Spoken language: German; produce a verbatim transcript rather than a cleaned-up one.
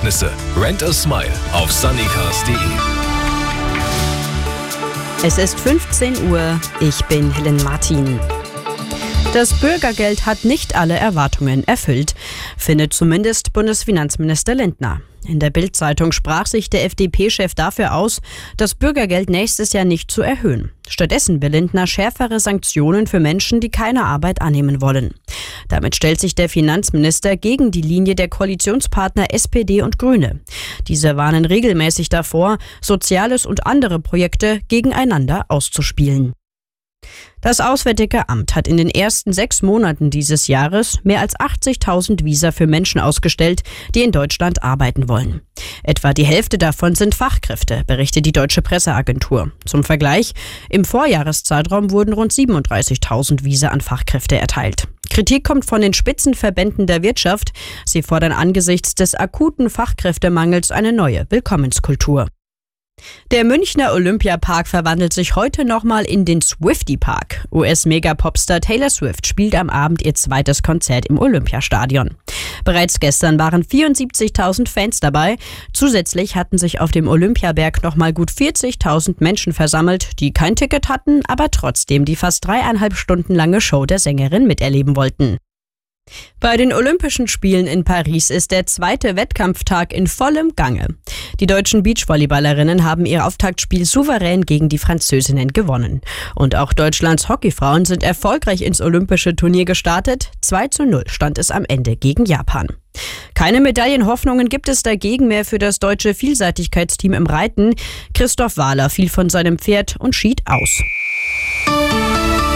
Erlebnisse. Rent a Smile auf sunnycars punkt de. Es ist fünfzehn Uhr, ich bin Helen Martin. Das Bürgergeld hat nicht alle Erwartungen erfüllt, findet zumindest Bundesfinanzminister Lindner. In der Bild-Zeitung sprach sich der F D P-Chef dafür aus, das Bürgergeld nächstes Jahr nicht zu erhöhen. Stattdessen will Lindner schärfere Sanktionen für Menschen, die keine Arbeit annehmen wollen. Damit stellt sich der Finanzminister gegen die Linie der Koalitionspartner S P D und Grüne. Diese warnen regelmäßig davor, Soziales und andere Projekte gegeneinander auszuspielen. Das Auswärtige Amt hat in den ersten sechs Monaten dieses Jahres mehr als achtzigtausend Visa für Menschen ausgestellt, die in Deutschland arbeiten wollen. Etwa die Hälfte davon sind Fachkräfte, berichtet die Deutsche Presseagentur. Zum Vergleich, im Vorjahreszeitraum wurden rund siebenunddreißigtausend Visa an Fachkräfte erteilt. Kritik kommt von den Spitzenverbänden der Wirtschaft. Sie fordern angesichts des akuten Fachkräftemangels eine neue Willkommenskultur. Der Münchner Olympiapark verwandelt sich heute nochmal in den Swiftie-Park. U S-Megapopstar Taylor Swift spielt am Abend ihr zweites Konzert im Olympiastadion. Bereits gestern waren vierundsiebzigtausend Fans dabei. Zusätzlich hatten sich auf dem Olympiaberg nochmal gut vierzigtausend Menschen versammelt, die kein Ticket hatten, aber trotzdem die fast dreieinhalb Stunden lange Show der Sängerin miterleben wollten. Bei den Olympischen Spielen in Paris ist der zweite Wettkampftag in vollem Gange. Die deutschen Beachvolleyballerinnen haben ihr Auftaktspiel souverän gegen die Französinnen gewonnen. Und auch Deutschlands Hockeyfrauen sind erfolgreich ins olympische Turnier gestartet. zwei zu null stand es am Ende gegen Japan. Keine Medaillenhoffnungen gibt es dagegen mehr für das deutsche Vielseitigkeitsteam im Reiten. Christoph Wahler fiel von seinem Pferd und schied aus.